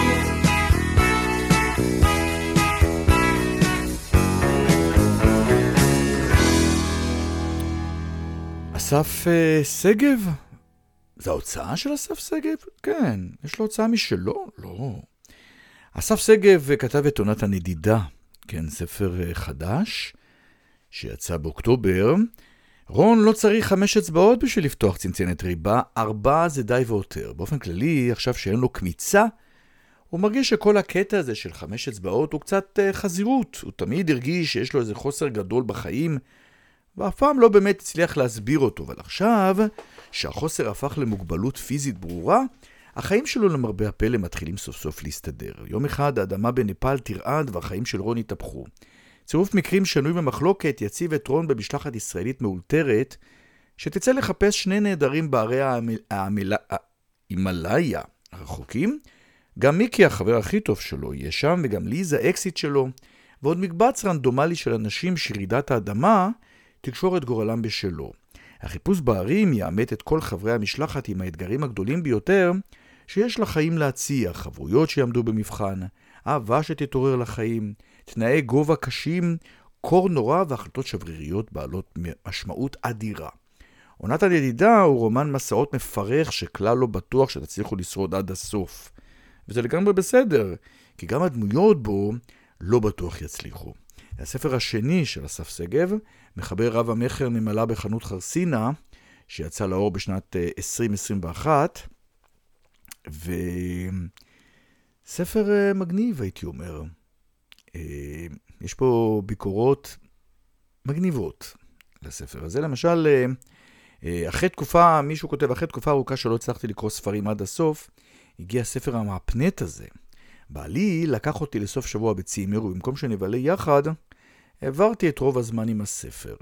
אסף אה, סגב? זה ההוצאה של אסף סגב? כן. יש לו הוצאה משלו? לא. אסף סגב כתב את עונת הנדידה, כן, ספר אה, חדש, שיצא באוקטובר. רון לא צריך חמש אצבעות בשביל לפתוח צנצנת ריבה, ארבע זה די ויותר. באופן כללי, עכשיו שאין לו קמיצה, הוא מרגיש שכל הקטע הזה של חמש אצבעות הוא קצת אה, חזירות. הוא תמיד הרגיש שיש לו איזה חוסר גדול בחיים, ואף פעם לא באמת הצליח להסביר אותו. אבל עכשיו, שהחוסר הפך למוגבלות פיזית ברורה, החיים שלו למרבה הפלא מתחילים סוף סוף להסתדר. יום אחד האדמה בנפאל תרעד והחיים של רון התהפכו. צירוף מקרים שנוי במחלוקת יציב את רון במשלחת ישראלית מאולתרת, שתצא לחפש שני נהדרים בערי ההימאליה הרחוקים. גם מיקי, החבר הכי טוב שלו, יהיה שם, וגם ליזה, אקסיט שלו, ועוד מקבץ רנדומלי של אנשים שרעידת האדמה תקשור את גורלם בשלו. החיפוש בערים יאמת את כל חברי המשלחת עם האתגרים הגדולים ביותר שיש לחיים להציע, חברויות שיעמדו במבחן, אהבה שתתעורר לחיים, תנאי גובה קשים, קור נורא והחלטות שבריריות בעלות משמעות אדירה. עונת הידידה הוא רומן מסעות מפרך שכלל לא בטוח שתצליחו לשרוד עד הסוף. וזה לגמרי בסדר, כי גם הדמויות בו לא בטוח יצליחו. הספר השני של אסף שגב, מחבר רב המחר נמלה בחנות חרסינה, שיצא לאור בשנת עשרים עשרים ואחת, וספר מגניב הייתי אומר. יש פה ביקורות מגניבות לספר הזה. למשל, אחרי תקופה, מישהו כותב, אחרי תקופה ארוכה שלא הצלחתי לקרוא ספרים עד הסוף, הגיע ספר המהפנט הזה. בעלי לקח אותי לסוף שבוע בצימר, ובמקום שנבלה יחד, העברתי את רוב הזמן עם הספר.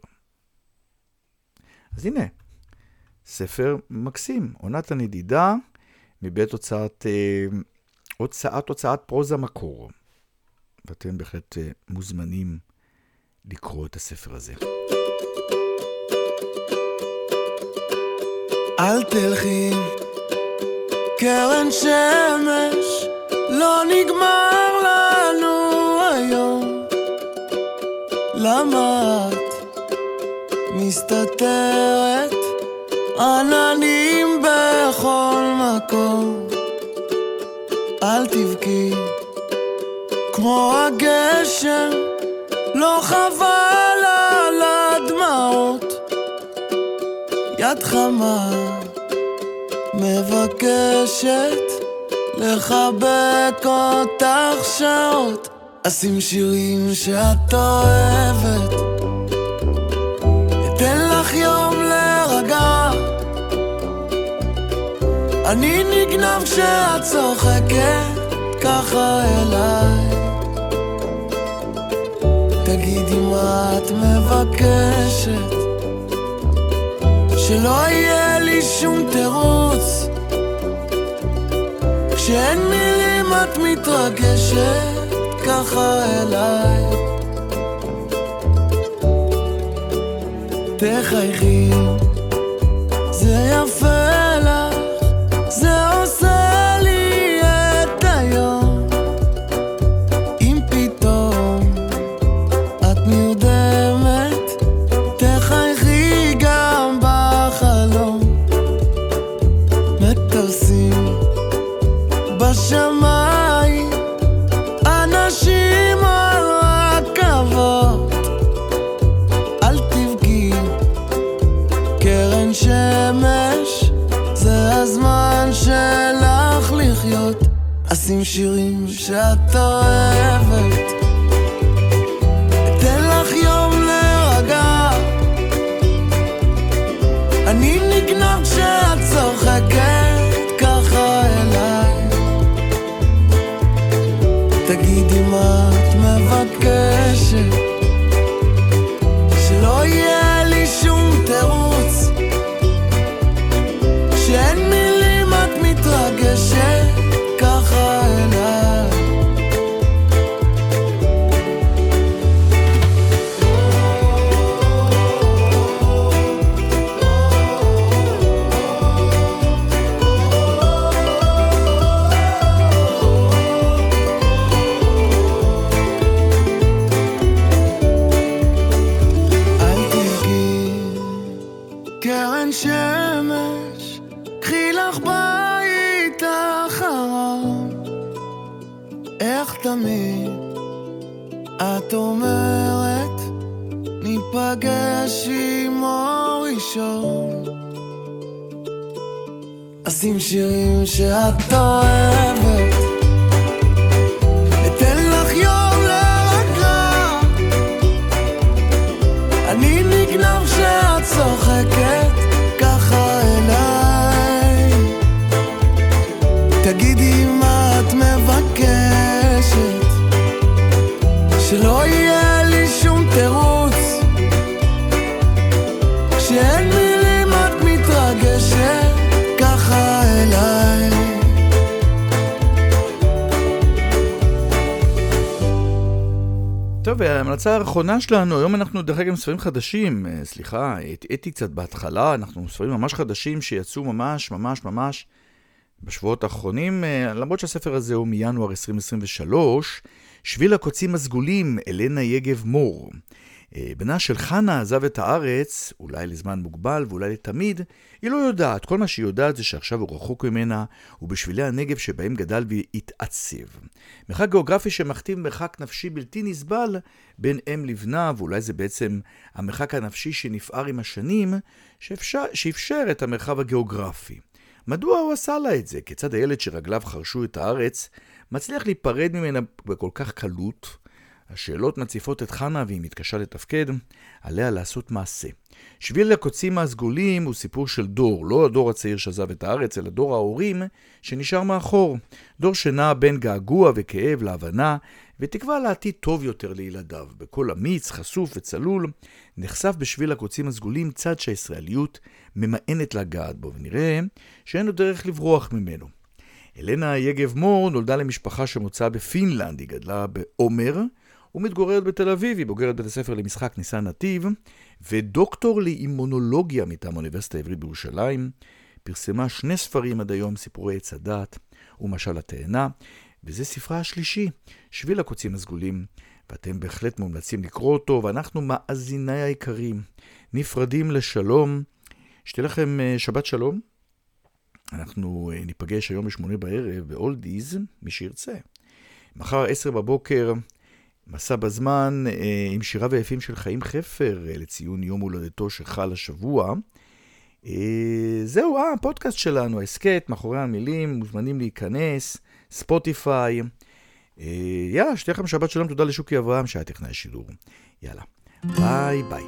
אז הנה, ספר מקסים, עונת הנדידה, מבית הוצאת, אה, הוצאת, הוצאת פרוזה מקור. ואתם בהחלט אה, מוזמנים לקרוא את הספר הזה.
אל תלכי, קרן שמש, לא נגמר לנו היום. למה את מסתתרת, עננים בכל מקום? אל תבכי, כמו הגשם, לא חבל על הדמעות. יד חמה מבקשת לחבק אותך שעות. אשים שירים שאת אוהבת, אתן לך יום לרגע. אני נגנב כשאת צוחקת ככה אליי. תגידי מה את מבקשת, שלא יהיה לי שום תירוץ. כשאין מילים את מתרגשת ככה אליי. תחייכי, זה יפה לך, זה עושה לי את היום. אם פתאום את נרדמת, תחייכי גם בחלום. מטוסים בשמיים, אנשים על רכבות. אל תבכי, קרן שמש, זה הזמן שלך לחיות. אשים שירים שאת אוהבת, אתן לך יום לרגע. אני נגנב כשאת צוחקת ככה אליי. תגידי מה את מבקשת, שלא יהיה לי שום תירוץ. כשאין מילים את מתרגשת ככה אליי. קרן שמש, קחי לך בית אחרון. איך תמיד את אומרת, ניפגש עם אור ראשון. אשים שירים שאת אוהבת, אתן לך יום לרגע. אני נגנב שאת צוחקת ככה אליי. תגידי מה את מבקשת, שלא יהיה לי שום תירוץ. כשאין מילים את מתרגשת ככה אליי.
טוב, וההמלצה האחרונה שלנו, היום אנחנו דרך אגב ספרים חדשים, סליחה, הייתי קצת בהתחלה, אנחנו ספרים ממש חדשים שיצאו ממש ממש ממש בשבועות האחרונים, למרות שהספר הזה הוא מינואר עשרים עשרים ושלוש, שביל הקוצים הסגולים, אלנה יגב מור. בנה של חנה עזב את הארץ, אולי לזמן מוגבל ואולי לתמיד, היא לא יודעת, כל מה שהיא יודעת זה שעכשיו הוא רחוק ממנה, ובשבילי הנגב שבהם גדל והתעצב. מרחק גיאוגרפי שמכתיב מרחק נפשי בלתי נסבל בין אם לבנה, ואולי זה בעצם המרחק הנפשי שנפער עם השנים, שאפשר, שאפשר את המרחב הגיאוגרפי. מדוע הוא עשה לה את זה? כיצד הילד שרגליו חרשו את הארץ מצליח להיפרד ממנה בכל כך קלות? השאלות מציפות את חנה והיא מתקשה לתפקד, עליה לעשות מעשה. שביל הקוצים הסגולים הוא סיפור של דור, לא הדור הצעיר שעזב את הארץ, אלא דור ההורים שנשאר מאחור. דור שנע בין געגוע וכאב להבנה, ותקווה לעתיד טוב יותר לילדיו. בכל אמיץ, חשוף וצלול, נחשף בשביל הקוצים הסגולים צד שהישראליות ממאנת לגעת בו, ונראה שאין לו דרך לברוח ממנו. אלנה יגב מור נולדה למשפחה שמוצאה בפינלנד, היא גדלה בעומר, ומתגוררת בתל אביב, היא בוגרת בית הספר למשחק ניסן נתיב, ודוקטור לאימונולוגיה מטעם האוניברסיטה העברית בירושלים, פרסמה שני ספרים עד היום, סיפורי עץ הדת ומשל התאנה, וזה ספרה השלישי, שביל הקוצים הסגולים, ואתם בהחלט מומלצים לקרוא אותו, ואנחנו מאזיני היקרים, נפרדים לשלום, שתהיה לכם שבת שלום, אנחנו ניפגש היום בשמונה בערב באולדיז, מי שירצה. מחר עשר בבוקר, מסע בזמן אה, עם שירה ויפים של חיים חפר אה, לציון יום הולדתו שחל השבוע. אה, זהו, אה, הפודקאסט שלנו, הסקט, מאחורי המילים, מוזמנים להיכנס, ספוטיפיי. אה, יאללה, שתהיה לכם שבת שלום, תודה לשוקי אברהם שהיה טכנאי השידור. יאללה, ביי ביי.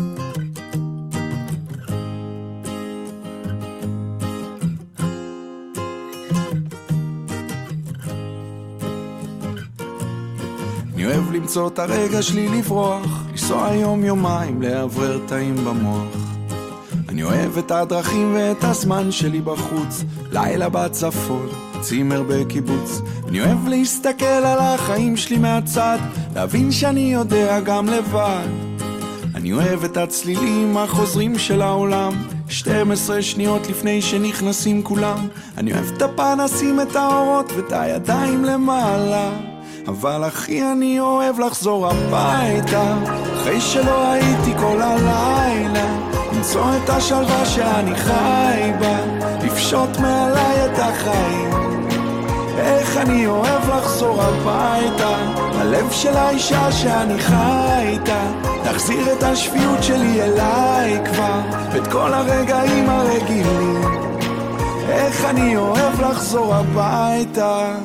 אני אוהב למצוא את הרגע שלי לברוח, לנסוע יום יומיים לעבר תאים במוח. אני אוהב את הדרכים ואת הזמן שלי בחוץ, לילה בצפון, צימר בקיבוץ. אני אוהב להסתכל על החיים שלי מהצד, להבין שאני יודע גם לבד. אני אוהב את הצלילים החוזרים של העולם, שתים עשרה שניות לפני שנכנסים כולם. אני אוהב את הפנסים, את האורות ואת הידיים למעלה. אבל אחי אני אוהב לחזור הביתה, אחרי שלא הייתי כל הלילה, למצוא את השלווה שאני חי בה, לפשוט מעליי את החיים. איך אני אוהב לחזור הביתה, הלב של האישה שאני חי איתה, תחזיר את השפיות שלי אליי כבר, ואת כל הרגעים הרגילים. איך אני אוהב לחזור הביתה.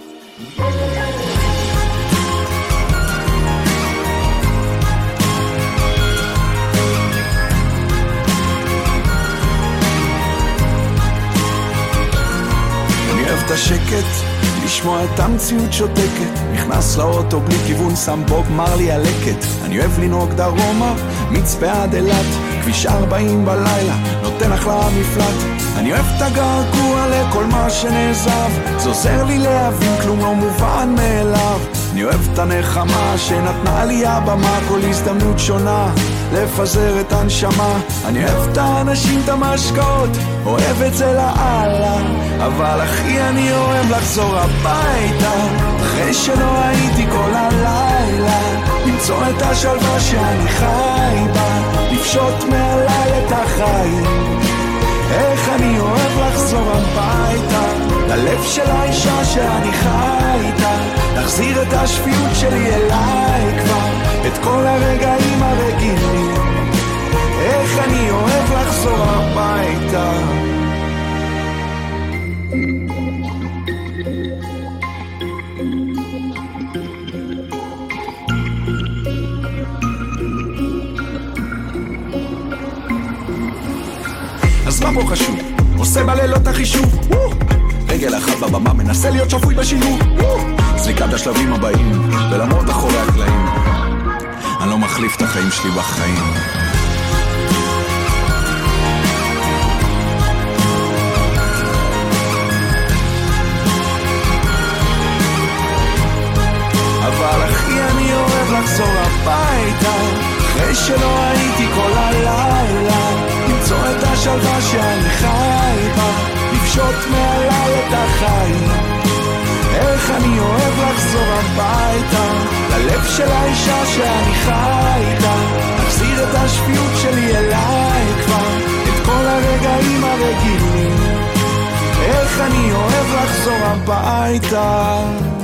את השקט, לשמוע את המציאות שותקת, נכנס לאוטו בלי כיוון, שם בוב מרלי הלקט. אני אוהב לנהוג דרומה, מצפה עד אילת, כביש ארבעים בלילה, נותן אחלה מפלט. אני אוהב את הגעגוע לכל מה שנעזב, זה עוזר לי להבין כלום לא מובן מאליו. אני אוהב את הנחמה שנתנה לי הבמה, כל הזדמנות שונה לפזר את הנשמה. אני אוהב את האנשים, את המשקעות, אוהב את זה לאללה, אבל אחי אני אוהב לחזור הביתה, אחרי שלא הייתי כל הלילה, למצוא את השלווה שאני חי בה, לפשוט מעליי את החיים. איך אני אוהב לחזור הביתה, ללב של האישה שאני חי איתה, להחזיר את השפיות שלי אליי כבר, את כל הרגעים הרגילים. איך אני אוהב לחזור הביתה. אז מה פה חשוב? עושה בלילות החישוב, רגל אחת בבמה, מנסה להיות שפוי בשילוב, זריקת השלבים הבאים ולמרות אחורי הקלעים, אני לא מחליף את החיים שלי בחיים. אבל אחי אני אוהב לחזור הביתה, אחרי שלא הייתי כל הלילה, למצוא את השלווה שאני חי בה, לפשוט מעליי את החיים. איך אני אוהב לחזור הביתה, ללב של האישה שאני חי איתה, להחזיר את השפיות שלי אליי כבר, את כל הרגעים הרגילים. איך אני אוהב לחזור הביתה.